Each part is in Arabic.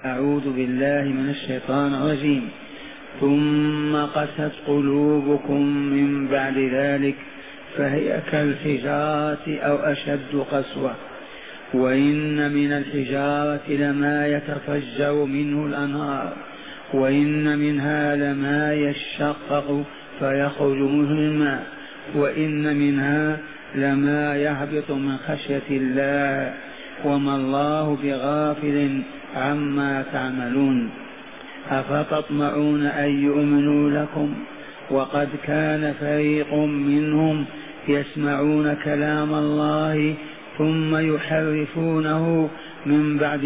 أعوذ بالله من الشيطان الرجيم. ثم قست قلوبكم من بعد ذلك فهي كالحجارة أو أشد قسوة، وإن من الحجارة لما يتفجر منه الأنهار، وإن منها لما يشقق فيخرج منه الماء، وإن منها لما يهبط من خشية الله، وما الله بغافل عما تعملون. أفتطمعون أن يؤمنوا لكم وقد كان فريق منهم يسمعون كلام الله ثم يحرفونه من بعد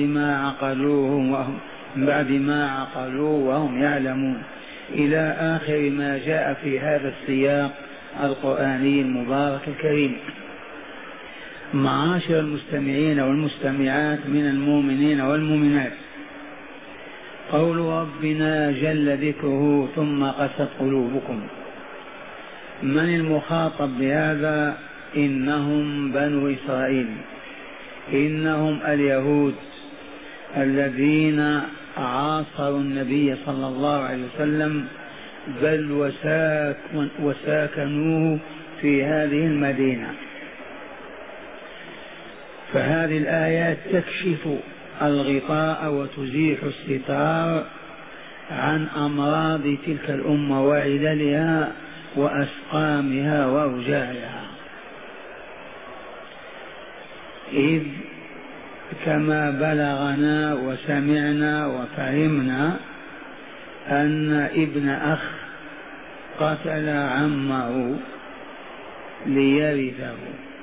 ما عقلوه وهم يعلمون، إلى آخر ما جاء في هذا السياق القرآني المبارك الكريم. معاشر المستمعين والمستمعات من المؤمنين والمؤمنات، قول ربنا جل ذكره ثم قست قلوبكم، من المخاطب بهذا؟ إنهم بنو إسرائيل، إنهم اليهود الذين عاصروا النبي صلى الله عليه وسلم، بل وساكنوه في هذه المدينة. فهذه الآيات تكشف الغطاء وتزيح الستار عن أمراض تلك الأمة وعللها وأسقامها وأوجاعها، إذ كما بلغنا وسمعنا وفهمنا أن ابن أخ قتل عمه ليرثه،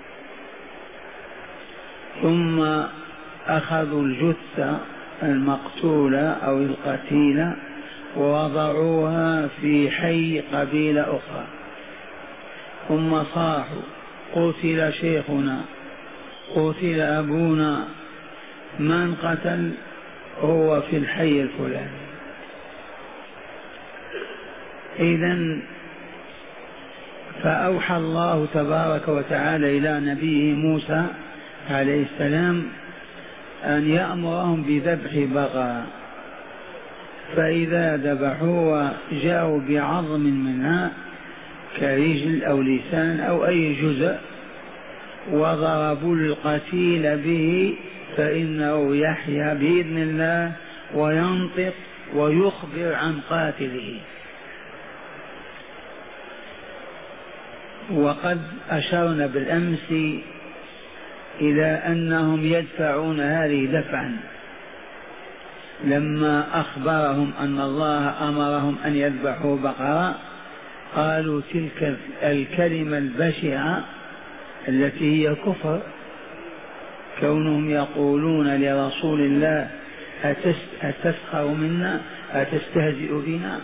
ثم أخذوا الجثة المقتولة أو القتيلة ووضعوها في حي قبيلة أخرى، ثم صاحوا: قتل شيخنا، قتل أبونا، من قتل؟ هو في الحي الفلاني. إذن فأوحى الله تبارك وتعالى إلى نبيه موسى عليه السلام أن يأمرهم بذبح بقرة، فإذا ذبحوا وجاءوا بعظم منها كرجل أو لسان أو أي جزء وضربوا القتيل به فإنه يحيا بإذن الله وينطق ويخبر عن قاتله. وقد أشرنا بالأمس إلى أنهم يدفعون هذه دفعا، لما أخبرهم أن الله أمرهم أن يذبحوا بقرة قالوا تلك الكلمة البشعة التي هي كفر، كونهم يقولون لرسول الله أتسخر منا، أتستهزئ بنا.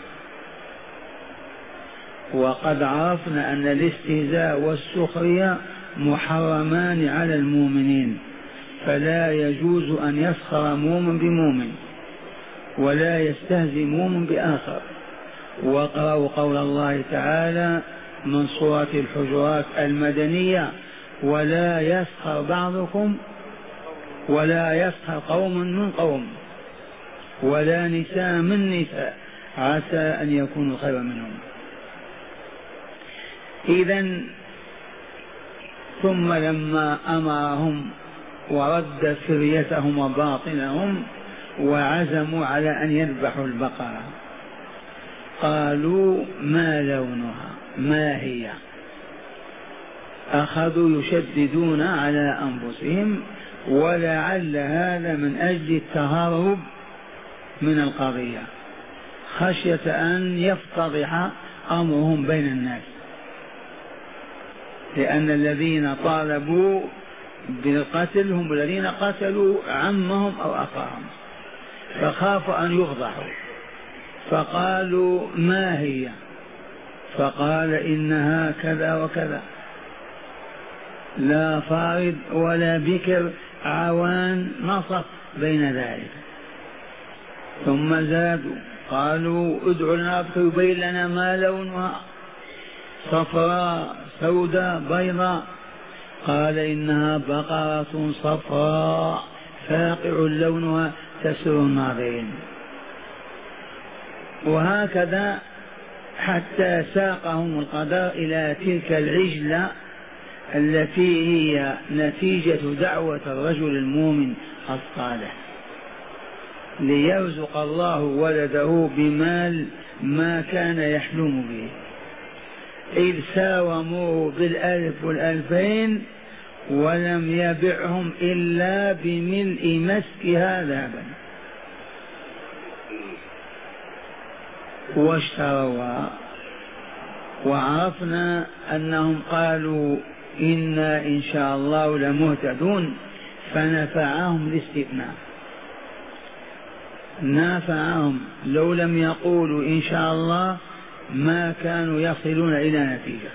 وقد عرفنا أن الاستهزاء والسخرية محرمان على المؤمنين، فلا يجوز أن يسخر مؤمن بمؤمن ولا يستهزئ مؤمن بآخر. واقرأوا قول الله تعالى من سورة الحجرات المدنية: ولا يسخر بعضكم ولا يسخر قوم من قوم ولا نساء من نساء عسى أن يكونوا خيرا منهم. إذن ثم لما أمرهم ورد سريتهم وباطنهم وعزموا على أن يذبحوا البقرة قالوا: ما لونها؟ ما هي؟ أخذوا يشددون على أنفسهم، ولعل هذا من أجل التهرب من القضية، خشية أن يفتضح أمرهم بين الناس، لأن الذين طالبوا بالقتل هم الذين قتلوا عمهم أو أخاهم، فخافوا أن يفضحوا، فقالوا: ما هي؟ فقال: إنها كذا وكذا، لا فارض ولا بكر، عوان نصف بين ذلك. ثم زادوا قالوا: ادعوا لنا ربك يبين لنا ما لونها، صفراء سوداء بيضاء. قال: إنها بقرة صفراء فاقع لونها تسر الناظرين. وهكذا حتى ساقهم القدر إلى تلك العجلة التي هي نتيجة دعوة الرجل المؤمن الصالح، ليرزق الله ولده بمال ما كان يحلم به، إذ ساوموه بالألف والألفين ولم يبعهم إلا بملء مسكها ذهبا واشتروها. وعرفنا أنهم قالوا إنا إن شاء الله لمهتدون، فنفعهم الاستثناء، نفعهم. لو لم يقولوا إن شاء الله ما كانوا يصلون إلى نتيجة.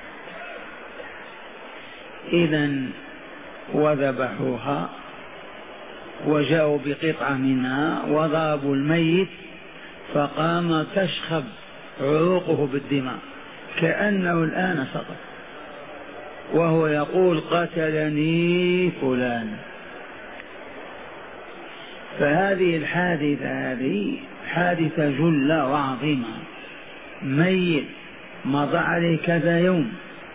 إذن وذبحوها وجاءوا بقطعة منها وضربوا الميت، فقام تشخب عروقه بالدماء كأنه الآن سقط، وهو يقول قتلني فلان. فهذه الحادثة هذه حادثة جلة وعظيمة. ميت مضى عليه كذا يوم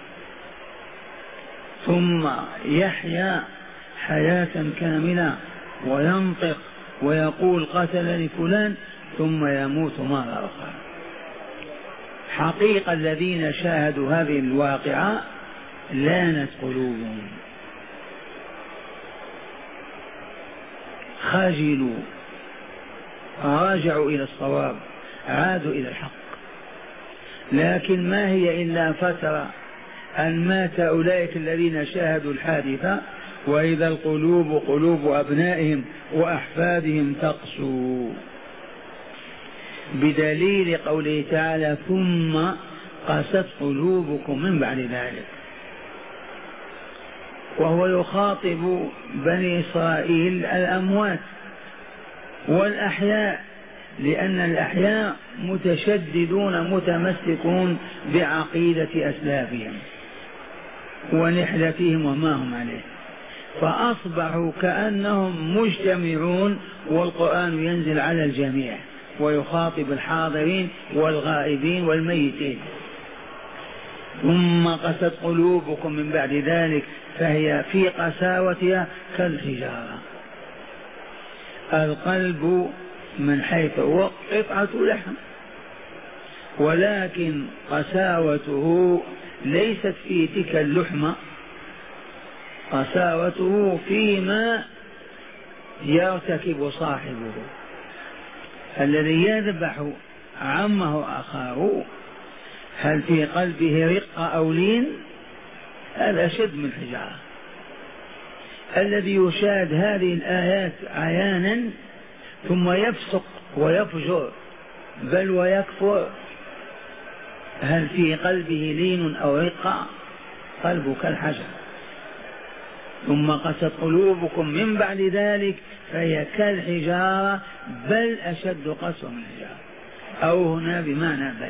ثم يحيا حياة كاملة وينطق ويقول قتلني فلان ثم يموت مرة أخرى. حقيقة الذين شاهدوا هذه الواقعة لانت قلوبهم، خجلوا، راجعوا إلى الصواب، عادوا إلى الحق. لكن ما هي إلا فترة أن مات أولئك الذين شاهدوا الحادثة، وإذا القلوب قلوب أبنائهم وأحفادهم تقسو، بدليل قوله تعالى ثم قست قلوبكم من بعد ذلك. وهو يخاطب بني إسرائيل الأموات والأحياء، لأن الأحياء متشددون متمسكون بعقيدة أسلافهم ونحلتهم وما هم عليه، فأصبحوا كأنهم مجتمعون والقرآن ينزل على الجميع ويخاطب الحاضرين والغائبين والميتين. ثم قست قلوبكم من بعد ذلك، فهي في قساوتها كالحجارة. القلب من حيث هو قطعة لحم، ولكن قساوته ليست في تلك اللحمة، قساوته فيما يرتكب صاحبه. الذي يذبح عمه أخاه هل في قلبه رقة أو لين؟ هذا أشد من الحجارة. الذي يشاهد هذه الآيات عيانا ثم يفسق ويفجر بل ويكفر، هل في قلبه لين أو رقة؟ قلبه كالحجر. ثم قست قلوبكم من بعد ذلك فهي كالحجارة بل أشد قسوة من الحجارة، أو هنا بمعنى بل.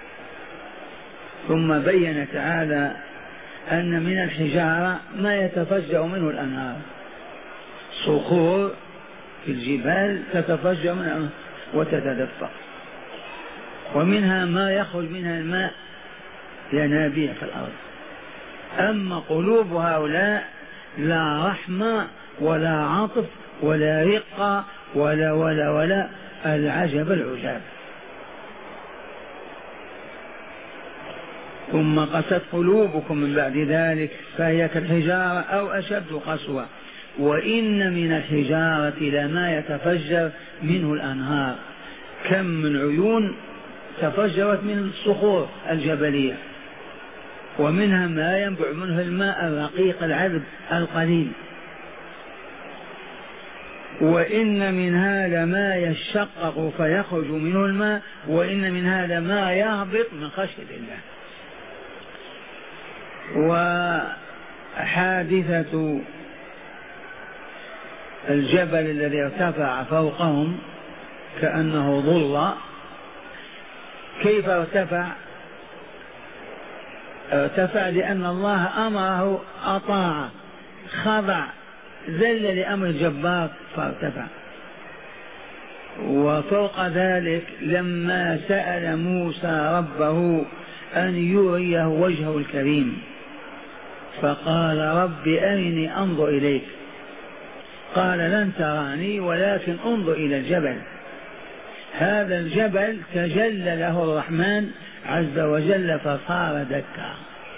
ثم بين تعالى أن من الحجارة ما يتفجر منه الأنهار، صخور في الجبال تتفجر منها وتتدفق، ومنها ما يخرج منها الماء ينابيع في الأرض. أما قلوب هؤلاء لا رحمة ولا عطف ولا رقة ولا العجب العجاب. ثم قست قلوبكم من بعد ذلك فهي كالحجارة أو أشد قسوة، وإن من الحجارة لما يتفجر منه الأنهار. كم من عيون تفجرت من الصخور الجبلية، ومنها ما ينبع منه الماء الرقيق العذب القليل. وإن منها لما يشقق فيخرج منه الماء، وإن منها لما يهبط من خشية الله. وحادثة الجبل الذي ارتفع فوقهم كأنه ظل، كيف ارتفع؟ ارتفع لأن الله أمره، أطاع، خضع ذل لأمر الجبار فارتفع. وفوق ذلك لما سأل موسى ربه أن يريه وجهه الكريم فقال رب أرني أنظر إليك، قال لن تراني ولكن انظر إلى الجبل. هذا الجبل تجلى له الرحمن عز وجل فصار دكا،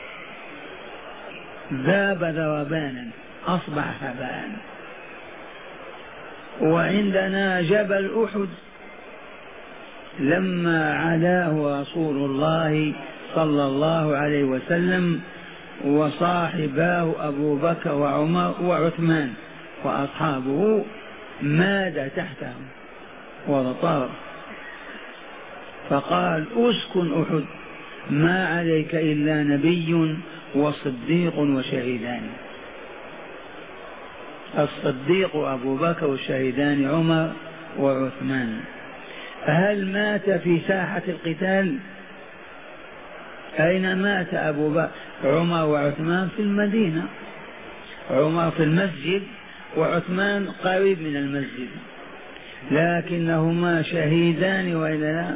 ذاب ذربانا أصبح هباء. وعندنا جبل أحد لما علاه رسول الله صلى الله عليه وسلم وصاحباه أبو بكر وعمر وعثمان وأصحابه ماد تحته وطار، فقال اسكن أحد ما عليك إلا نبي وصديق وشهيدان. الصديق أبو بكر والشهيدان عمر وعثمان. هل مات في ساحة القتال؟ أين مات أبو بكر عمر وعثمان؟ في المدينة، عمر في المسجد وعثمان قريب من المسجد، لكنهما شهيدان وإلا لا؟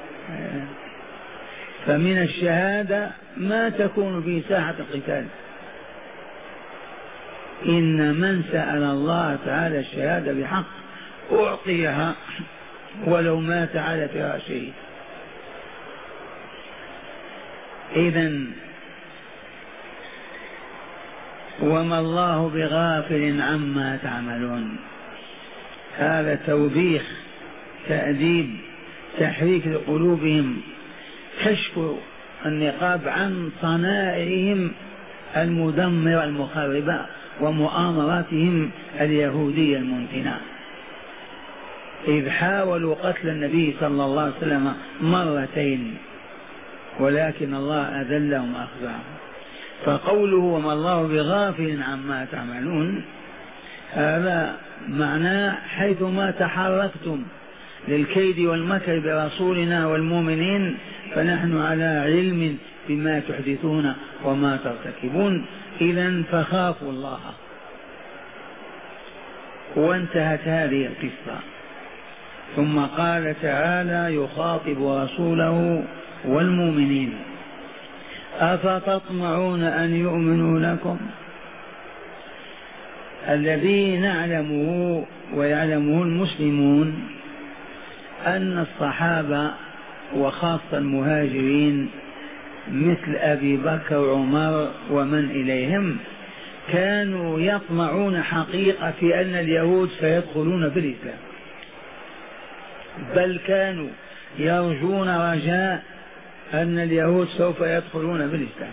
فمن الشهادة ما تكون في ساحة القتال. إن من سأل الله تعالى الشهادة بحق أعطيها ولو مات على فراشه. إذن وما الله بغافل عما تعملون. هذا توبيخ، تأديب، تحريك لقلوبهم، كشف النقاب عن صنائعهم المدمرة المخربة ومؤامراتهم اليهودية المنتنة، إذ حاولوا قتل النبي صلى الله عليه وسلم مرتين ولكن الله أذلهم وأخزاهم. فقوله وما الله بغافل عما تعملون هذا معناه حيثما تحركتم للكيد والمكر برسولنا والمؤمنين فنحن على علم بما تحدثون وما ترتكبون، إذن فخافوا الله. وانتهت هذه القصة. ثم قال تعالى يخاطب رسوله والمؤمنين أفتطمعون أن يؤمنوا لكم؟ الذي نعلمه ويعلمه المسلمون أن الصحابة وخاصة المهاجرين مثل أبي بكر وعمر ومن إليهم كانوا يطمعون حقيقة في أن اليهود سيدخلون في الإسلام، بل كانوا يرجون رجاء أن اليهود سوف يدخلون في الإسلام.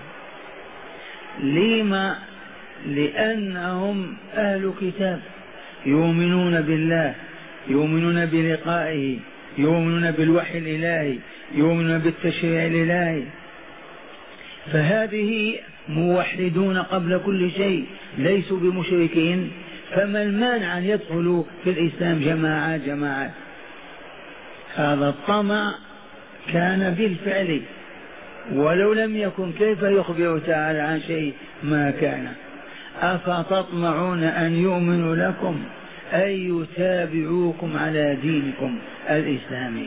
لما؟ لأنهم أهل كتاب يؤمنون بالله، يؤمنون بلقائه، يؤمنون بالوحي الإلهي، يؤمنون بالتشريع الإلهي، فهذه موحدون قبل كل شيء، ليسوا بمشركين. فما المانع أن يدخلوا في الإسلام جماعات جماعات؟ هذا الطمع كان بالفعل، ولو لم يكن كيف يخبر تعالى عن شيء ما كان. أفتطمعون أن يؤمنوا لكم أي يتابعوكم على دينكم الإسلامي.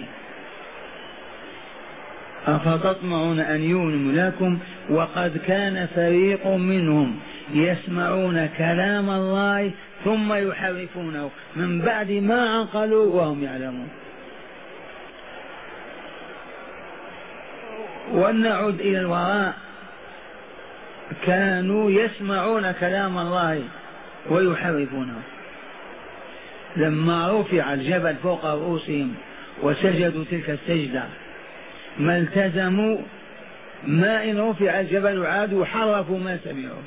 أفتطمعون أن يؤمنوا لكم وقد كان فريق منهم يسمعون كلام الله ثم يحرفونه من بعد ما عقلوا وهم يعلمون. ونعود إلى الوراء، كانوا يسمعون كلام الله ويحرفونه. لما رفع الجبل فوق رؤوسهم وسجدوا تلك السجدة ما التزموا، ما إن رفع الجبل عادوا حرفوا ما سمعوا،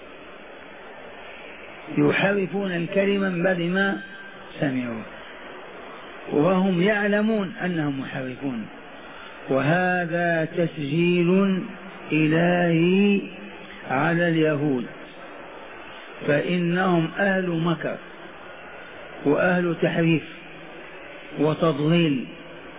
يحرفون الكلمة من بعد ما سمعوا وهم يعلمون أنهم محرفون. وهذا تسجيل إلهي على اليهود، فإنهم أهل مكر وأهل تحريف وتضليل.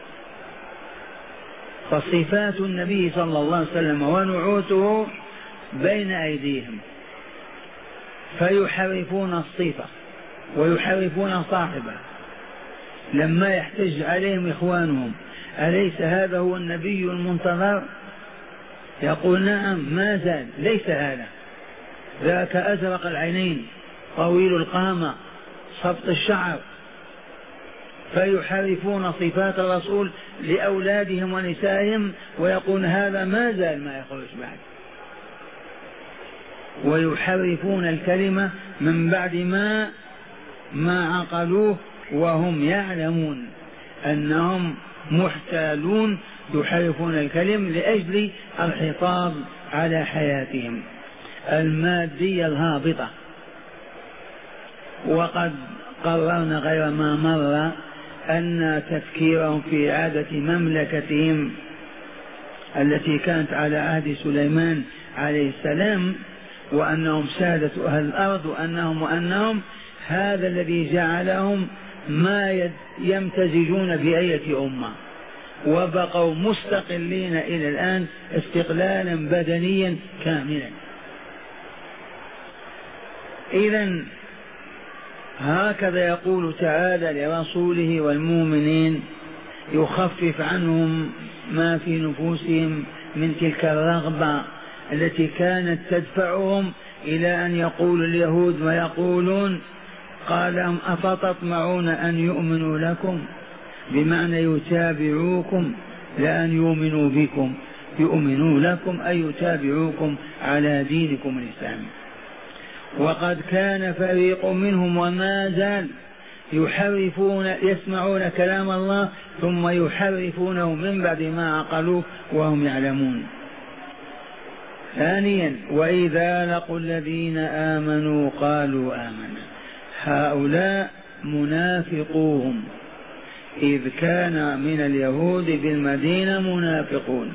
فصفات النبي صلى الله عليه وسلم ونعوته بين أيديهم فيحرفون الصفة ويحرفون صاحبه لما يحتج عليهم إخوانهم: أليس هذا هو النبي المنتظر؟ يقول: نعم ما زال، ليس هذا، ذاك أزرق العينين طويل القامة صبط الشعر. فيحرفون صفات الرسول لأولادهم ونسائهم ويقول: هذا ما زال ما يخرج بعد. ويحرفون الكلمة من بعد ما عقلوه وهم يعلمون أنهم محتالون. يحرفون الكلم لأجل الحفاظ على حياتهم المادية الهابطة. وقد قررنا غير ما مر أن تفكيرهم في إعادة مملكتهم التي كانت على عهد سليمان عليه السلام، وأنهم سادة أهل الأرض، وأنهم هذا الذي جعلهم ما يمتزجون بأية أمة، وبقوا مستقلين إلى الآن استقلالا بدنيا كاملا. إذن هكذا يقول تعالى لرسوله والمؤمنين: يخفف عنهم ما في نفوسهم من تلك الرغبة التي كانت تدفعهم إلى أن يقول اليهود ويقولون: قال لهم: أفتطمعون أن يؤمنوا لكم، بمعنى يتابعوكم، لأن يؤمنوا بكم، يؤمنوا لكم أي يتابعوكم على دينكم الإسلامي. وقد كان فريق منهم وما زال يسمعون كلام الله ثم يحرفونه من بعد ما عقلوه وهم يعلمون. ثانيا: وإذا لقوا الذين آمنوا قالوا آمنا. هؤلاء منافقوهم، إذ كان من اليهود بالمدينة منافقون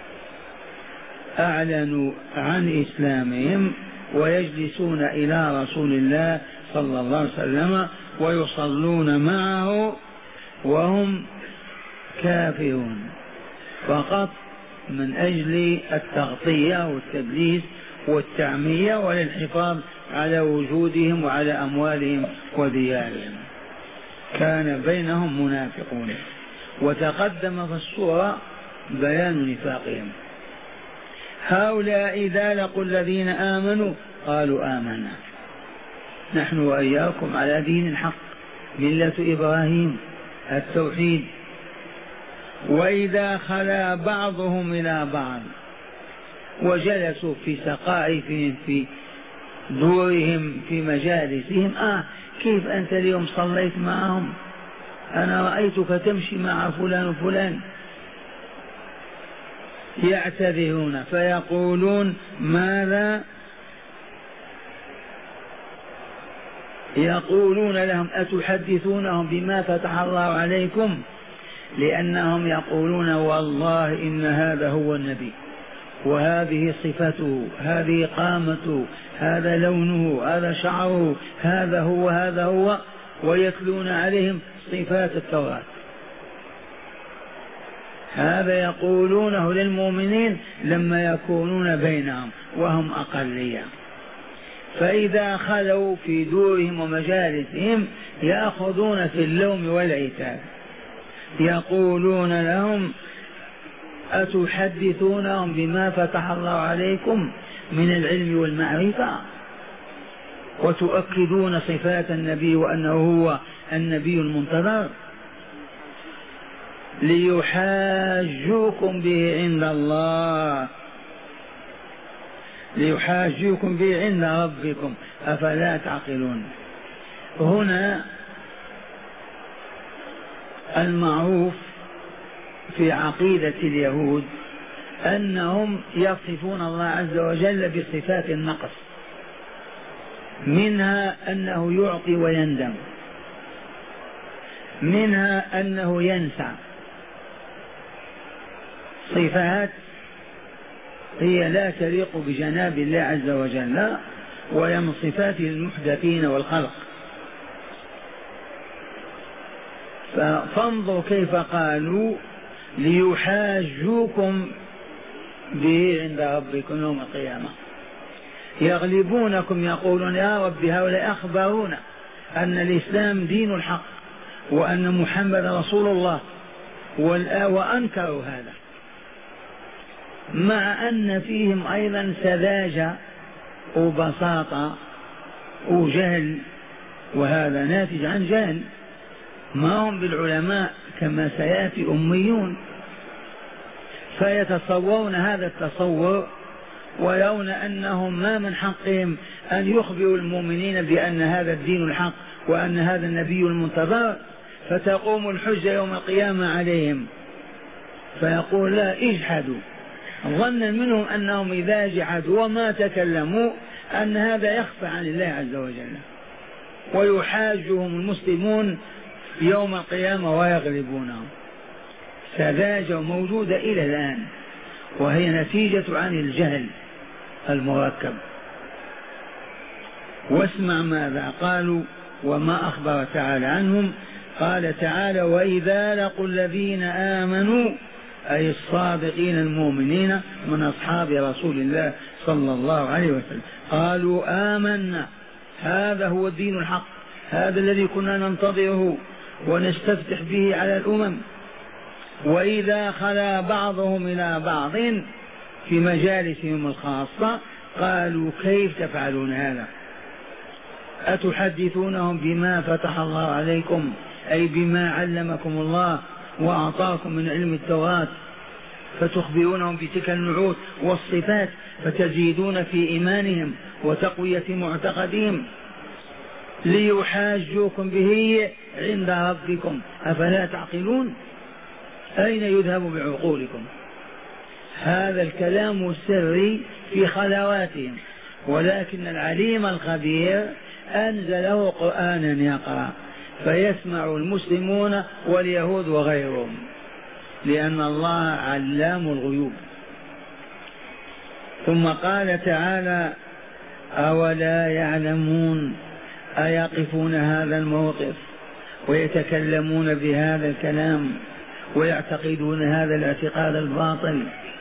أعلنوا عن إسلامهم ويجلسون إلى رسول الله صلى الله عليه وسلم ويصلون معه وهم كافرون، فقط من أجل التغطية والتدليس والتعمية وللحفاظ على وجودهم وعلى أموالهم وديارهم. كان بينهم منافقون، وتقدم في السورة بيان نفاقهم. هؤلاء إذا لقوا الذين آمنوا قالوا آمنا، نحن وإياكم على دين الحق، ملة إبراهيم، التوحيد. وإذا خلا بعضهم إلى بعض وجلسوا في سقائفهم في دورهم في مجالسهم: كيف أنت اليوم صليت معهم؟ أنا رأيتك تمشي مع فلان وفلان. يعتذرون فيقولون: ماذا؟ يقولون لهم: أتحدثونهم بما فتح الله عليكم؟ لأنهم يقولون: والله إن هذا هو النبي، وهذه صفته، هذه قامته، هذا لونه، هذا شعره، هذا هو، ويتلون عليهم صفات التوراة. هذا يقولونه للمؤمنين لما يكونون بينهم وهم أقلية. فإذا خلوا في دورهم ومجالسهم يأخذون في اللوم والعتاب، يقولون لهم: أتحدثونهم بما فتح الله عليكم من العلم والمعرفة، وتؤكدون صفات النبي وأنه هو النبي المنتظر، ليحاجوكم به عند الله، ليحاجوكم به عند ربكم، أفلا تعقلون؟ هنا المعروف في عقيدة اليهود أنهم يصفون الله عز وجل بصفات النقص، منها أنه يعطي ويندم، منها أنه ينسى، صفات هي لا تليق بجناب الله عز وجل ولا من صفاته المحدثين والخلق. فانظروا كيف قالوا: ليحاجوكم به عند ربكم يوم القيامة. يغلبونكم، يقولون: يا رب هؤلاء أخبرونا أن الإسلام دين الحق وأن محمد رسول الله، وأنكروا هذا، مع أن فيهم أيضا سذاجة وبساطة وجهل، وهذا ناتج عن جهل، ما هم بالعلماء كما سيأتي أميون، فيتصورون هذا التصور ويرون أنهم ما من حقهم أن يخبروا المؤمنين بأن هذا الدين الحق وأن هذا النبي المنتظر، فتقوم الحجة يوم القيامة عليهم، فيقول لا اجحدوا، ظنا منهم أنهم إذا جحدوا وما تكلموا أن هذا يخفى عن الله عز وجل، ويحاجهم المسلمون يوم القيامة ويغلبونهم. سذاجة موجودة إلى الآن، وهي نتيجة عن الجهل المركب. واسمع ماذا قالوا وما أخبر تعالى عنهم. قال تعالى: وإذا لقوا الذين آمنوا، أي الصادقين المؤمنين من أصحاب رسول الله صلى الله عليه وسلم، قالوا آمنا، هذا هو الدين الحق، هذا الذي كنا ننتظره ونستفتح به على الأمم. وإذا خلا بعضهم إلى بعض في مجالسهم الخاصة قالوا كيف تفعلون هذا؟ أتحدثونهم بما فتح الله عليكم، أي بما علمكم الله وأعطاكم من علم التوراة، فتخبرونهم بتلك النعوت والصفات، فتزيدون في إيمانهم وتقوية معتقدهم، ليحاجوكم به عند ربكم، أفلا تعقلون؟ أين يذهب بعقولكم؟ هذا الكلام السري في خلواتهم، ولكن العليم الخبير أنزله قرآنا يقرأ فيسمع المسلمون واليهود وغيرهم، لأن الله علام الغيوب. ثم قال تعالى: أولا يعلمون، أيقفون هذا الموقف ويتكلمون بهذا الكلام ويعتقدون هذا الاعتقاد الباطل؟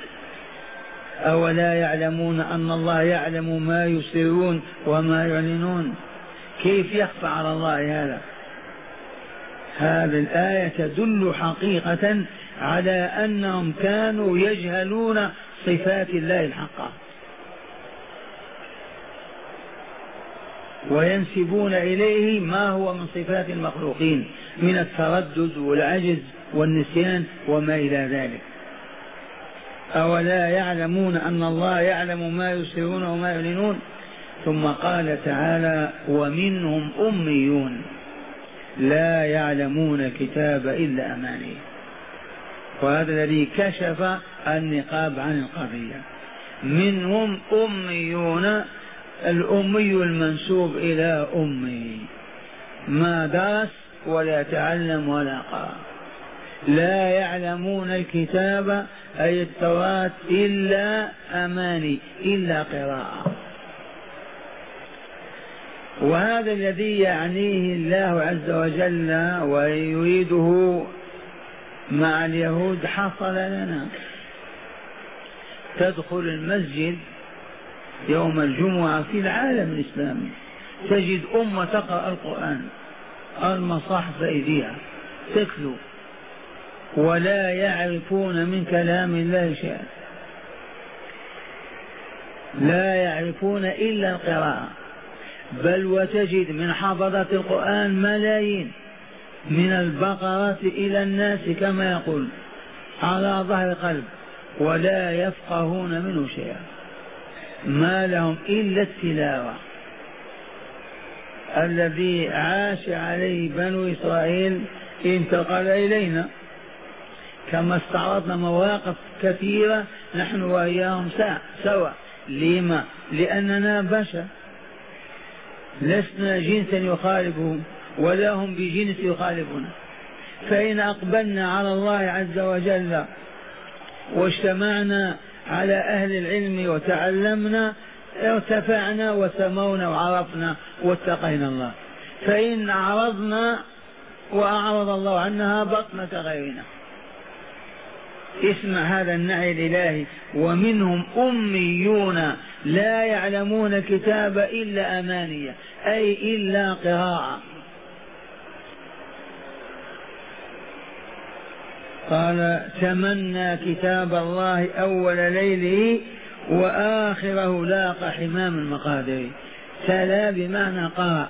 أولا يعلمون أن الله يعلم ما يسرون وما يعلنون؟ كيف يخفى على الله هذا؟ هذه الآية تدل حقيقة على أنهم كانوا يجهلون صفات الله الحقة وينسبون إليه ما هو من صفات المخلوقين من التردد والعجز والنسيان وما إلى ذلك. أولا يعلمون أن الله يعلم ما يسرون وما يعلنون. ثم قال تعالى: ومنهم أميون لا يعلمون الكتاب إلا أماني. وهذا الذي كشف النقاب عن القضية. منهم أميون، الأمي المنسوب إلى أمي، ما درس ولا تعلم ولا قرأ، لا يعلمون الكتاب أي التوراة إلا أماني، إلا قراءة. وهذا الذي يعنيه الله عز وجل ويريده مع اليهود حصل لنا. تدخل المسجد يوم الجمعة في العالم الإسلامي تجد أمة تقرأ القرآن، المصاحف بأيديها تتلو، ولا يعرفون من كلام الله شيئا، لا يعرفون إلا القراءة. بل وتجد من حفظة القرآن ملايين، من البقرة إلى الناس كما يقول، على ظهر قلب، ولا يفقهون منه شيئا، ما لهم إلا التلاوة. الذي عاش عليه بنو إسرائيل انتقل إلينا، كما استعرضنا مواقف كثيرة نحن وإياهم سوا. لما؟ لأننا بشر، لسنا جنسا يخالفهم ولا هم بجنس يخالفنا. فإن أقبلنا على الله عز وجل واجتمعنا على أهل العلم وتعلمنا ارتفعنا وسمونا وعرفنا واتقينا الله. فإن أعرضنا وأعرض الله عنها هبطنا كغيرنا. اسمع هذا النعي الإلهي: ومنهم أميون لا يعلمون الكتاب إلا أمانية، أي إلا قراءة. قال تمنى كتاب الله أول ليله وآخره لاق حمام المقادير. تلا بمعنى قرأ.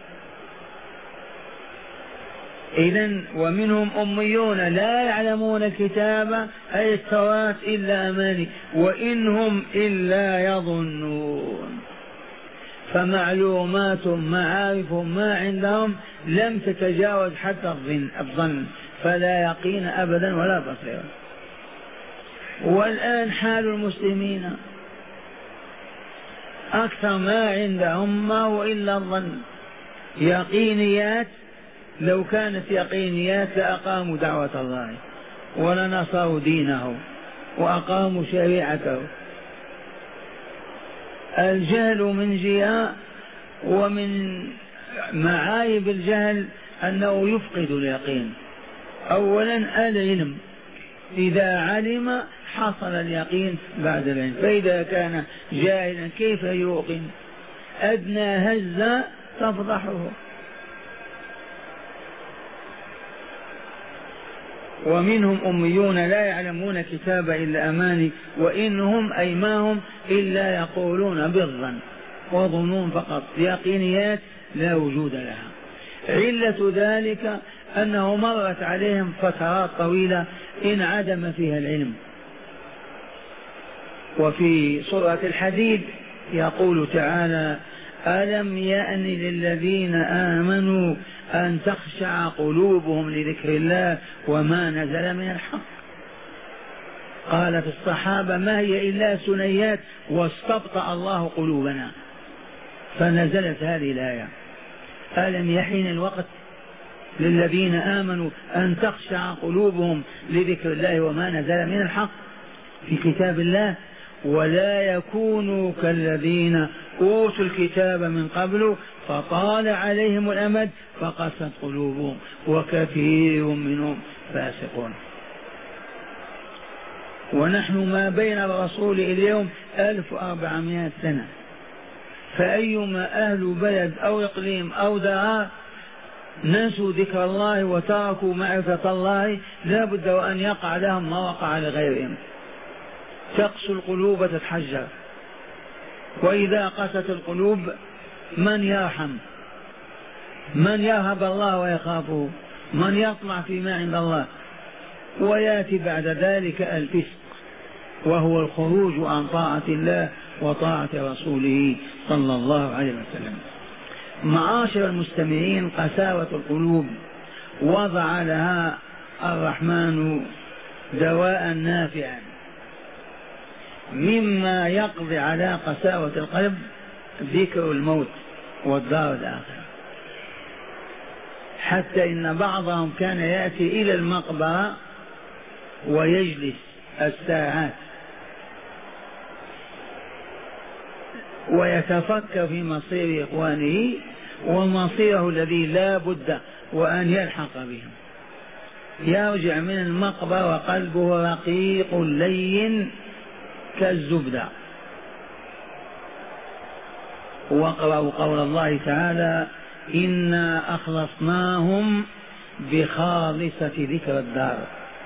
إذن ومنهم أميون لا يعلمون الكتاب أي التوراة إلا أماني وإنهم إلا يظنون. فمعلومات معارف ما عندهم لم تتجاوز حتى الظن، فلا يقين أبدا ولا بصيرة. والآن حال المسلمين أكثر ما عندهم ما هو إلا الظن، يقينيات. لو كانت يقينيات لأقاموا دعوة الله ولنصروا دينه وأقاموا شريعته. الجهل من جهة، ومن معايب الجهل أنه يفقد اليقين. أولا العلم، إذا علم حصل اليقين بعد العلم، فإذا كان جاهلا كيف يوقن؟ أدنى هزة تفضحه. ومنهم أميون لا يعلمون كتاب إلا أماني وإنهم أي ما هم إلا يقولون بالظن وظنون فقط، يقينيات لا وجود لها. علة ذلك أنه مرت عليهم فترات طويلة انعدم فيها العلم. وفي سورة الحديد يقول تعالى ألم يأن للذين آمنوا أن تخشع قلوبهم لذكر الله وما نزل من الحق. قالت الصحابة ما هي إلا سنيات واستبطأ الله قلوبنا، فنزلت هذه الآية ألم يحين الوقت للذين آمنوا أن تخشع قلوبهم لذكر الله وما نزل من الحق في كتاب الله ولا يكونوا كالذين أوتوا الكتاب من قبل فطال عليهم الأمد فقست قلوبهم وكثير منهم فاسقون. ونحن ما بين الرسول اليوم 1400 سنة، فأيما أهل بلد أو إقليم أو دار نسوا ذكر الله وتركوا معرفة الله لا بد وأن يقع لهم ما وقع لغيرهم. تقسو القلوب تتحجر، وإذا قست القلوب من يرحم؟ من يرهب الله ويخافه؟ من يطمع فيما عند الله؟ ويأتي بعد ذلك الفسق وهو الخروج عن طاعة الله وطاعة رسوله صلى الله عليه وسلم. معاشر المستمعين، قساوة القلوب وضع لها الرحمن دواء نافعا. مما يقضي على قساوة القلب ذكر الموت والدار الآخرة، حتى إن بعضهم كان يأتي إلى المقبرة ويجلس الساعات ويتفكر في مصير إخوانه ومصيره الذي لا بد وأن يلحق بهم. يرجع من المقبرة وقلبه رقيق لين كالزبدة. واقرأوا قول الله تعالى إنا أخلصناهم بخالصة ذكر الدار.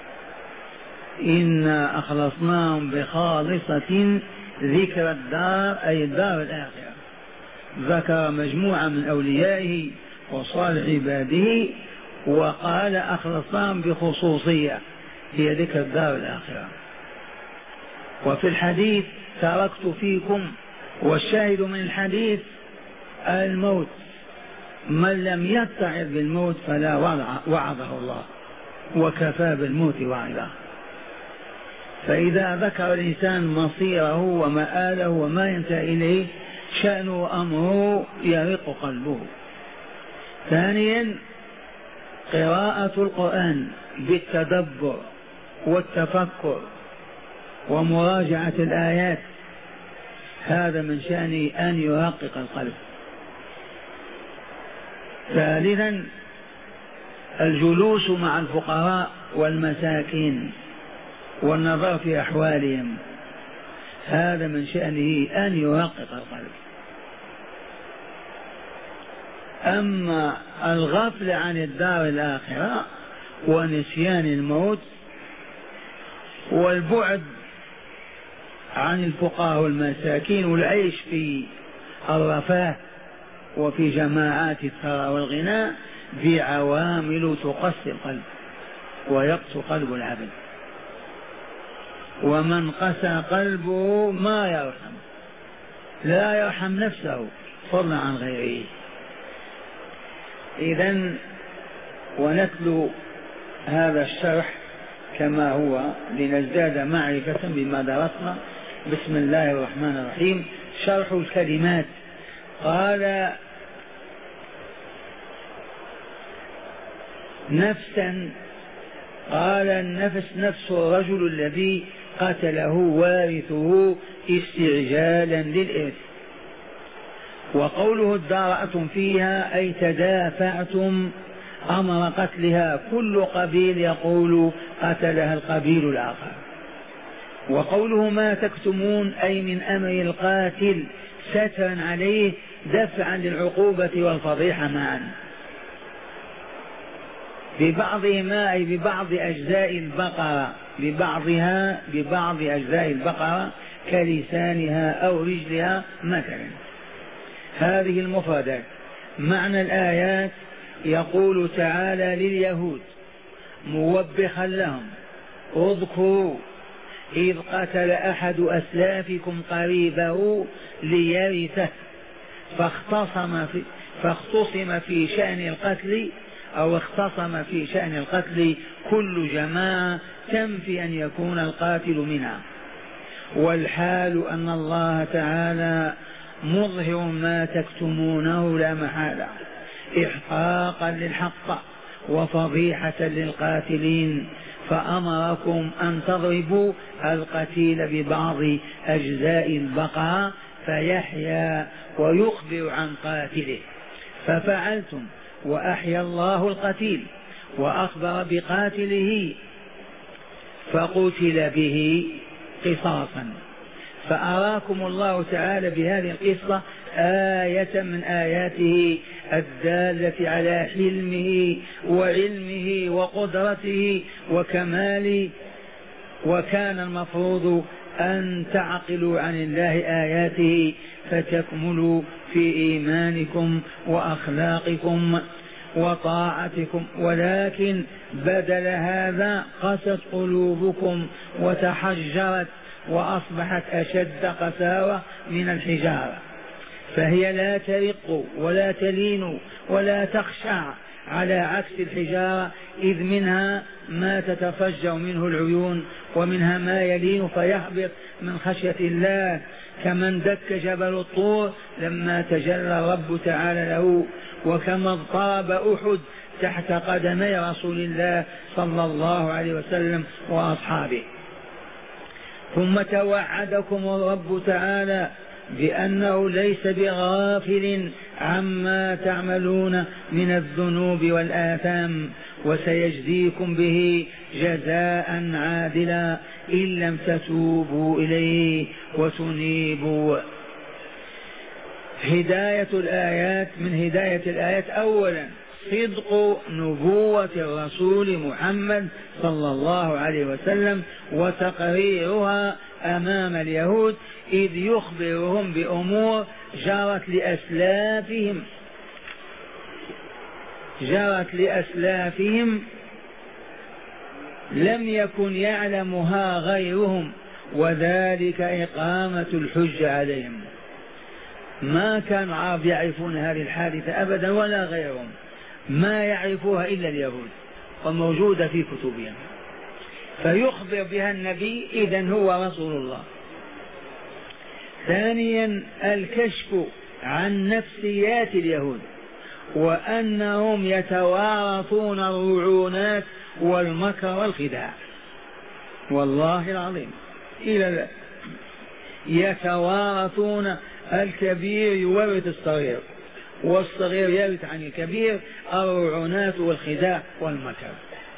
إنا أخلصناهم بخالصة ذكر الدار أي الدار الآخرة. ذكر مجموعة من أوليائه وصالح عباده وقال أخلصناهم بخصوصية هي ذكر الدار الآخرة. وفي الحديث تركت فيكم، والشاهد من الحديث الموت، من لم يتعظ بالموت فلا وعظه الله وكفى بالموت وعظه. فإذا ذكر الإنسان مصيره ومآله وما ينتهي إليه شأنه وأمره يرق قلبه. ثانيا قراءة القرآن بالتدبر والتفكر ومراجعة الآيات، هذا من شأنه أن يرقق القلب. ثالثا الجلوس مع الفقراء والمساكين والنظر في أحوالهم، هذا من شأنه أن يرقق القلب. أما الغفل عن الدار الآخرة ونسيان الموت والبعد عن الفقراء والمساكين والعيش في الرفاه وفي جماعات الثراء والغناء بعوامل تقسي القلب ويقسو قلب العبد. ومن قسى قلبه ما يرحم، لا يرحم نفسه فضلا عن غيره. إذن ونتلو هذا الشرح كما هو لنزداد معرفة بما درسنا. بسم الله الرحمن الرحيم. شرح الكلمات. قال نفسا، قال النفس نفس الرجل الذي قتله وارثه استعجالا للإرث. وقوله ادارأتم فيها أي تدافعتم أمر قتلها، كل قبيل يقول قتلها القبيل الآخر. وقوله ما تكتمون أي من أمر القاتل سترا عليه دفعا للعقوبة والفضيحة معا. ببعضهما أي ببعض أجزاء البقرة، ببعض أجزاء البقرة كلسانها أو رجلها مثلا. هذه المفردات. معنى الآيات يقول تعالى لليهود موبخا لهم اذكروا إذ قتل أحد أسلافكم قريبه ليرثه فاختصم في شأن القتل، أو اختصم في شأن القتل كل جماعة تنفي أن يكون القاتل منها. والحال أن الله تعالى مظهر ما تكتمونه لا محالة إحقاقا للحق وفضيحة للقاتلين، فأمركم أن تضربوا القتيل ببعض أجزاء البقرة فيحيا ويخبر عن قاتله، ففعلتم وأحيا الله القتيل وأخبر بقاتله فقتل به قصاصا. فأراكم الله تعالى بهذه القصة آية من آياته الدالة على حلمه وعلمه وقدرته وكماله. وكان المفروض أن تعقلوا عن الله آياته فتكملوا في إيمانكم وأخلاقكم وطاعتكم، ولكن بدل هذا قست قلوبكم وتحجرت وأصبحت أشد قساوة من الحجارة، فهي لا ترق ولا تلين ولا تخشع، على عكس الحجارة إذ منها ما تتفجر منه العيون ومنها ما يلين فيهبط من خشية الله، كمن دك جبل الطور لما تجلى الرب تعالى له، وكما اضطرب أحد تحت قدمي رسول الله صلى الله عليه وسلم وأصحابه. ثم توعدكم الرب تعالى بأنه ليس بغافل عما تعملون من الذنوب والآثام، وسيجزيكم به جزاء عادلا إن لم تتوبوا إليه وتنيبوا. هداية الآيات. من هداية الآيات أولا صدق نبوة الرسول محمد صلى الله عليه وسلم وتقريرها أمام اليهود، إذ يخبرهم بأمور جرت لأسلافهم لم يكن يعلمها غيرهم، وذلك إقامة الحجة عليهم. ما كان عرب يعرفون هذه الحادثة أبدا ولا غيرهم، ما يعرفوها إلا اليهود وموجودة في كتبهم، فيخبر بها النبي إذن هو رسول الله. ثانيا الكشف عن نفسيات اليهود وأنهم يتوارثون الرعونات والمكر والخداع، والله العظيم إلى يتوارثون، الكبير يورث الصغير والصغير يرث عن الكبير الرعونات والخداع والمكر.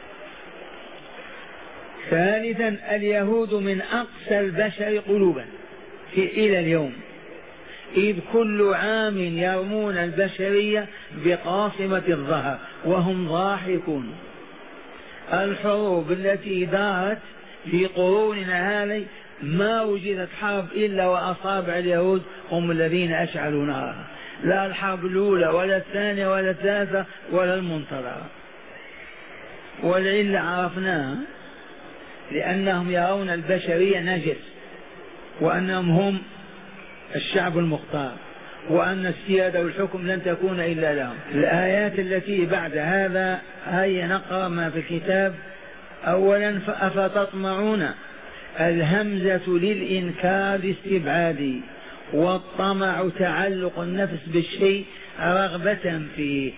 ثالثا اليهود من أقسى البشر قلوبا إلى اليوم، إذ كل عام يرمون البشرية بقاصمة الظهر وهم ضاحكون. الحروب التي دارت في قروننا هذه ما وجدت حرب إلا وأصابع اليهود هم الذين أشعلوا نارها، لا الحرب الأولى ولا الثانية ولا الثالثة ولا المنتظرة. والعلة عرفناها، لأنهم يرون البشرية نجس، وأنهم هم الشعب المختار، وأن السيادة والحكم لن تكون إلا لهم. الآيات التي بعد هذا هيا نقرأ ما في الكتاب. أولا أفتطمعون، الهمزة للإنكار استبعادي، والطمع تعلق النفس بالشيء رغبة فيه.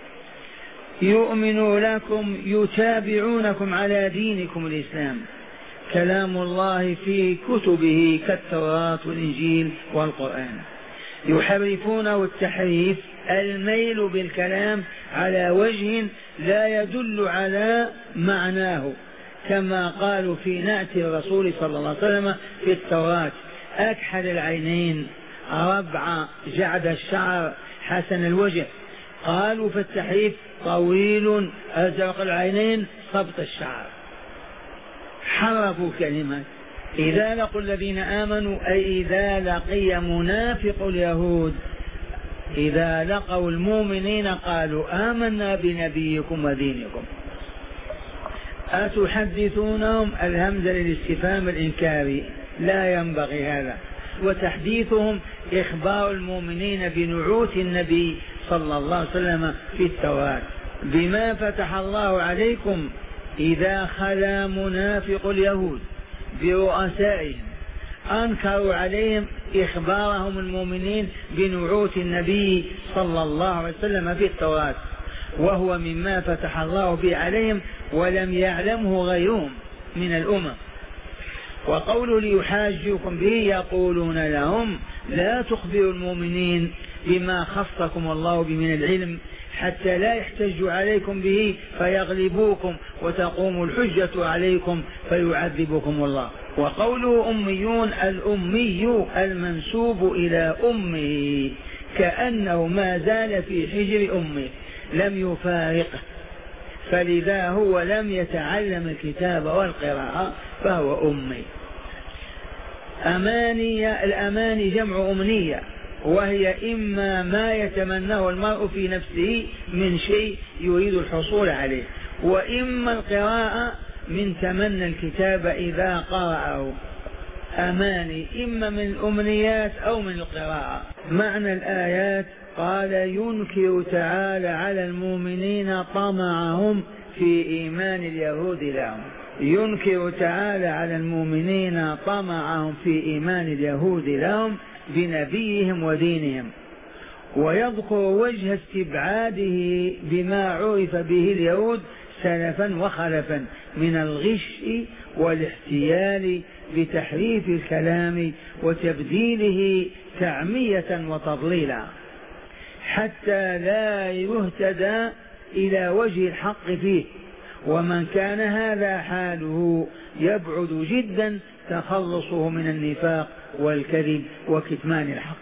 يؤمن لكم يتابعونكم على دينكم الإسلام، كلام الله في كتبه كالتوراة والإنجيل والقرآن. يحرفونه التحريف الميل بالكلام على وجه لا يدل على معناه، كما قالوا في نعت الرسول صلى الله عليه وسلم في التوراة: أكحل العينين، ربع جعد الشعر، حسن الوجه. قالوا في التحريف: طويل أزرق العينين، صبط الشعر. حرفوا كلمات. إذا لقوا الذين آمنوا، أي إذا لقي منافق اليهود، إذا لقوا المؤمنين قالوا آمنا بنبيكم ودينكم. أتحدثونهم، الهمزة للاستفهام الإنكاري، لا ينبغي هذا. وتحديثهم إخبار المؤمنين بنعوت النبي صلى الله عليه وسلم في التوراة: بما فتح الله عليكم إذا خلا منافق اليهود برؤسائهم أنكروا عليهم إخبارهم المؤمنين بنعوت النبي صلى الله عليه وسلم في التوراة، وهو مما فتح الله به عليهم ولم يعلمه غيرهم من الأمم. وقوله ليحاجوكم به، يقولون لهم: لا تخبروا المؤمنين بما خصكم الله به من العلم حتى لا يحتجوا عليكم به فيغلبوكم وتقوم الحجة عليكم فيعذبكم الله. وقوله أميون، الأمي المنسوب إلى أمه، كأنه ما زال في حجر أمه لم يفارقه، فلذا هو لم يتعلم الكتاب والقراءة فهو أمي. أماني، الأماني جمع أمنية، وهي إما ما يتمناه المرء في نفسه من شيء يريد الحصول عليه، وإما القراءة من تمنى الكتاب إذا قرأه. أماني إما من الأمنيات أو من القراءة. معنى الآيات: قال ينكر تعالى على المؤمنين طمعهم في إيمان اليهود لهم. ينكر تعالى على المؤمنين طمعهم في إيمان اليهود لهم بنبيهم ودينهم، ويذكر وجه استبعاده بما عرف به اليهود سلفا وخلفا من الغش والاحتيال بتحريف الكلام وتبديله تعمية وتضليلا، حتى لا يهتدى إلى وجه الحق فيه. ومن كان هذا حاله يبعد جدا تخلصه من النفاق والكذب وكتمان الحق.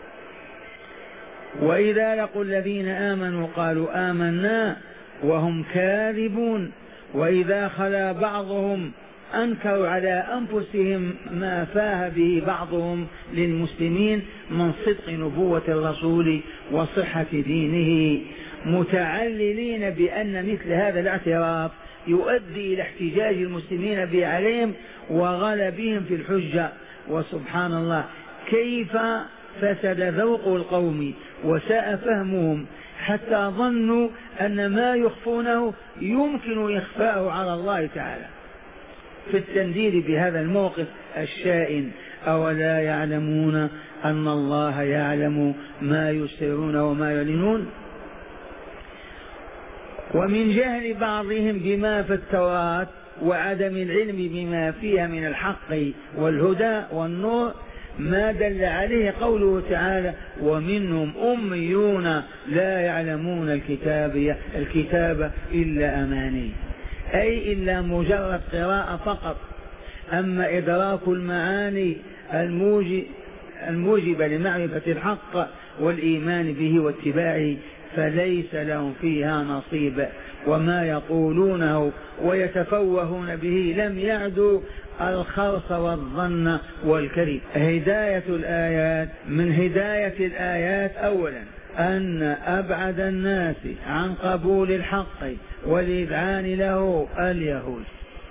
وإذا لقوا الذين آمنوا قالوا آمنا وهم كاذبون، وإذا خلا بعضهم أنكروا على أنفسهم ما فاه به بعضهم للمسلمين من صدق نبوة الرسول وصحة دينه، متعللين بأن مثل هذا الاعتراف يؤدي إلى احتجاج المسلمين به عليهم وغلبهم في الحجة. وسبحان الله، كيف فسد ذوق القوم وساء فهمهم حتى ظنوا أن ما يخفونه يمكن إخفاءه على الله تعالى في التنديد بهذا الموقف الشائن. أولا يعلمون أن الله يعلم ما يسرون وما يعلنون؟ ومن جهل بعضهم بما في التوراة وعدم العلم بما فيها من الحق والهدى والنور ما دل عليه قوله تعالى: ومنهم أميون لا يعلمون الكتاب إلا أماني، أي إلا مجرد قراءة فقط. أما إدراك المعاني الموجبة لمعرفة الحق والإيمان به واتباعه فليس لهم فيها نصيب وما يقولونه ويتفوهون به لم يعدوا الخرص والظن والكذب. هداية الآيات، من هداية الآيات أولا أن أبعد الناس عن قبول الحق والإذعان له اليهود،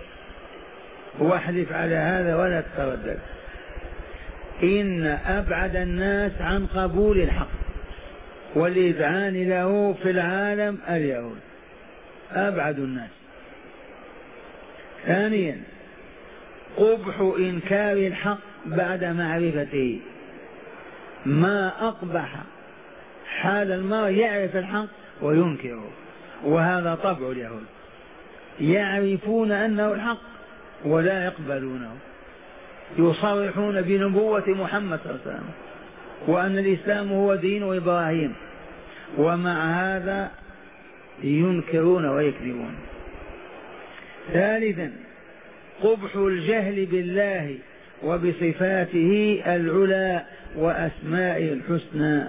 واحلف على هذا ولا تتردد، إن أبعد الناس عن قبول الحق والإذعان له في العالم اليهود، أبعد الناس. ثانيا قبح إنكار الحق بعد معرفته، ما أقبح حال المرء يعرف الحق وينكره، وهذا طبع اليهود، يعرفون أنه الحق ولا يقبلونه، يصرحون بنبوة محمد صلى الله عليه وسلم وأن الإسلام هو دين إبراهيم، ومع هذا ينكرون ويكذبون. ثالثا قبح الجهل بالله وبصفاته العلى وأسمائه الحسنى.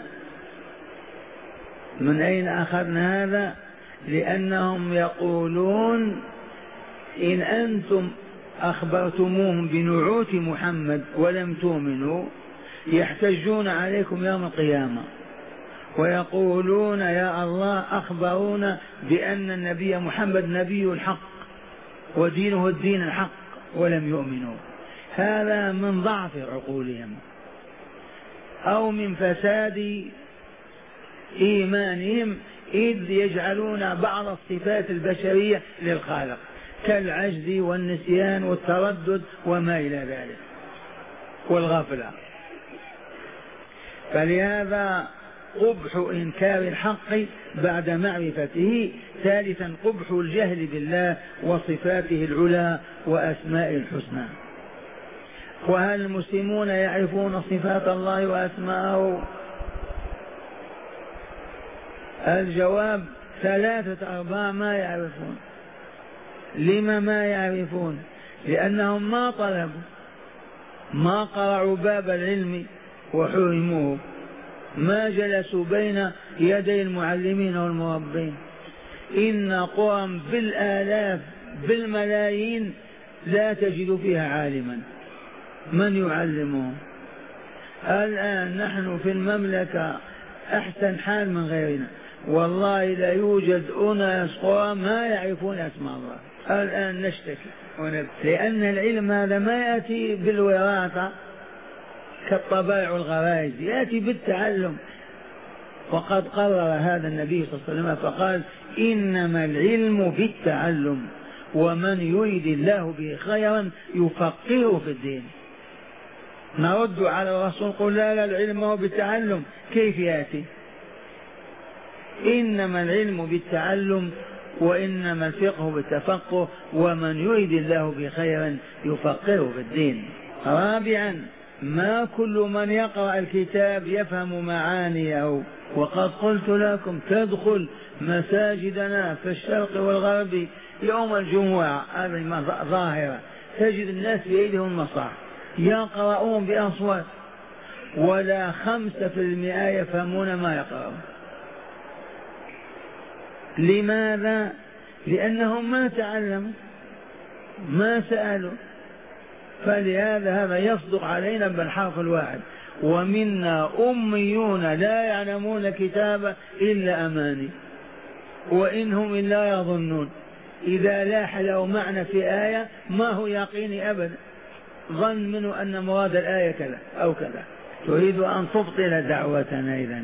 من أين أخذنا هذا؟ لأنهم يقولون إن أنتم أخبرتموهم بنعوت محمد ولم تؤمنوا يحتجون عليكم يوم القيامة ويقولون يا الله أخبرونا بأن النبي محمد نبي الحق ودينه الدين الحق ولم يؤمنوا. هذا من ضعف عقولهم أو من فساد إيمانهم، إذ يجعلون بعض الصفات البشرية للخالق كالعجز والنسيان والتردد وما إلى ذلك والغفلة. فلهذا قبح إنكار الحق بعد معرفته. ثالثا قبح الجهل بالله وصفاته العلى وأسمائه الحسنى. وهل المسلمون يعرفون صفات الله وأسماءه؟ الجواب 3/4 ما يعرفون. لما ما يعرفون؟ لأنهم ما طلبوا، ما قرعوا باب العلم وحرموه، ما جلسوا بين يدي المعلمين والمربين. إن قرى بالآلاف بالملايين لا تجد فيها عالما من يعلمهم. الآن نحن في المملكة أحسن حال من غيرنا، والله لا يوجد أناس قرى ما يعرفون أسماء الله. الآن نشتكي لأن العلم هذا ما يأتي بالوراثة كالطبائع والغرائز، يأتي بالتعلم. وقد قرر هذا النبي صلى الله عليه وسلم فقال إنما العلم بالتعلم ومن يريد الله به خيرا يفقهه في الدين. نرد على الرسول قل لا العلم هو بالتعلم، كيف يأتي؟ إنما العلم بالتعلم وإنما الفقه بالتفقه ومن يريد الله به خيرا يفقهه في الدين. رابعا ما كل من يقرأ الكتاب يفهم معانيه. وقد قلت لكم تدخل مساجدنا في الشرق والغرب يوم الجمعة هذه ظاهرة، تجد الناس بأيديهم المصاحف يقرؤون بأصوات ولا 5% يفهمون ما يقرؤون. لماذا؟ لأنهم ما تعلموا ما سألوا. فلهذا هذا يصدق علينا بالحرف الواحد. ومنا أميون لا يعلمون كتابا إلا أماني وإنهم إلا يظنون. إذا لاح له معنى في آية ما هو يقيني أبدا، ظن منه أن مراد الآية كذا أو كذا. تريد أن تبطل دعوتنا إذن.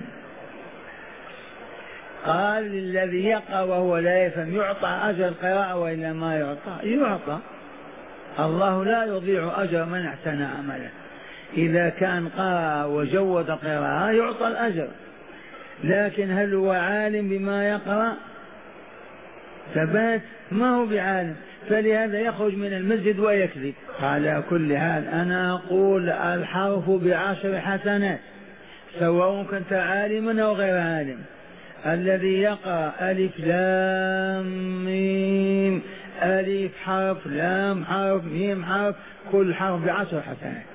قال للذي يقرأ وهو لا يفهم يعطى أجر القراءة وإلا ما يعطى. الله لا يضيع أجر من أحسن عمله. إذا كان قرأ وجود قراءة يعطى الأجر، لكن هل هو عالم بما يقرأ؟ ثبات ما هو بعالم، فلهذا يخرج من المسجد ويكذب. على كل حال أنا أقول الحرف ب10 حسنات سواء كنت عالما أو غير عالم. الذي يقرأ ألف لام ميم، ألف حرف لام حرف ميم حرف، كل حرف ب10 حسنات.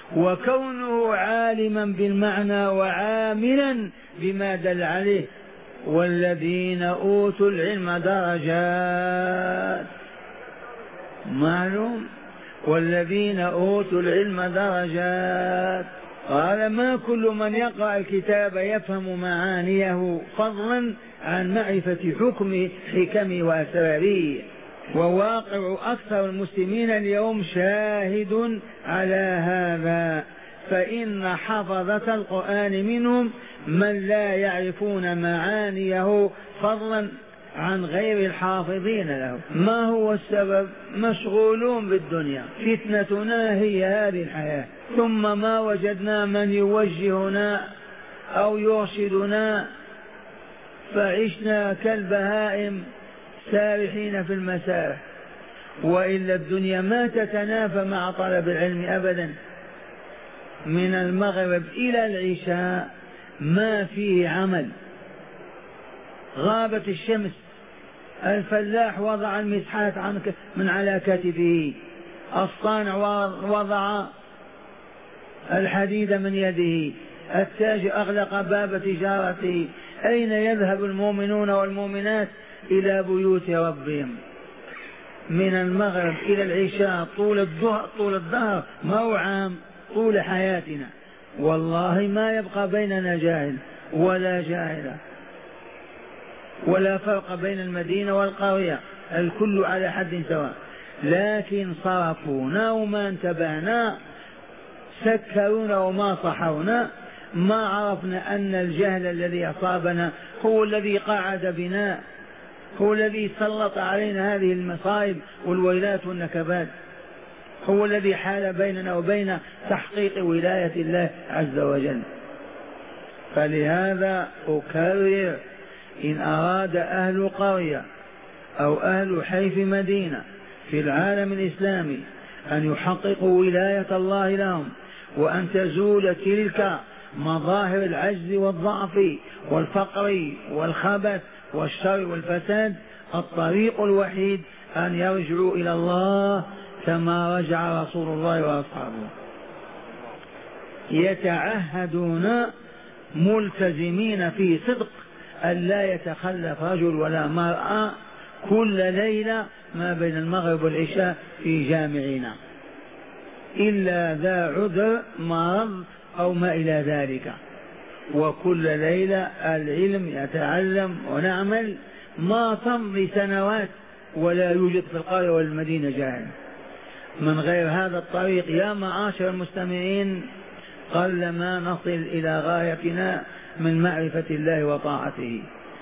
وكونه عالما بالمعنى وعاملا بما دل عليه والذين أوتوا العلم درجات، معلوم، والذين أوتوا العلم درجات. قال ما كل من يقرأ الكتاب يفهم معانيه فضلا عن معرفة حكمه وأسراره. وواقع أكثر المسلمين اليوم شاهد على هذا، فإن حفظة القرآن منهم من لا يعرفون معانيه فضلا عن غير الحافظين له. ما هو السبب؟ مشغولون بالدنيا، فتنتنا هي هذه الحياة، ثم ما وجدنا من يوجهنا أو يرشدنا، فعشنا كالبهائم سارحين في المسارح. وإلا الدنيا ما تتنافى مع طلب العلم أبدا. من المغرب إلى العشاء ما فيه عمل، غابت الشمس، الفلاح وضع المسحات من على كتفه، الصانع وضع الحديد من يده، التاجر أغلق باب تجارته. أين يذهب المؤمنون والمؤمنات؟ إلى بيوت ربهم. من المغرب إلى العشاء طول الظهر، ما هو عام، طول حياتنا، والله ما يبقى بيننا جاهل ولا جاهلة، ولا فرق بين المدينة والقرية، الكل على حد سواء. لكن صرفونا وما انتبهنا، سكرونا وما صحونا، ما عرفنا أن الجهل الذي أصابنا هو الذي قعد بنا، هو الذي سلط علينا هذه المصائب والويلات والنكبات، هو الذي حال بيننا وبين تحقيق ولاية الله عز وجل. فلهذا أكرر، إن أراد أهل قرية أو أهل حي في مدينة في العالم الإسلامي أن يحققوا ولاية الله لهم، وأن تزول تلك مظاهر العجز والضعف والفقر والخبث والشر والفساد، الطريق الوحيد أن يرجعوا إلى الله كما رجع رسول الله وأصحابه، يتعهدون ملتزمين في صدق أن لا يتخلف رجل ولا مرأة كل ليلة ما بين المغرب والعشاء في جامعنا إلا ذا عذر مرض أو ما إلى ذلك، وكل ليلة العلم يتعلم ونعمل. ما تمضي سنوات ولا يوجد في القرية والمدينة جاهل. من غير هذا الطريق يا معاشر المستمعين قل ما نصل إلى غايتنا من معرفة الله وطاعته.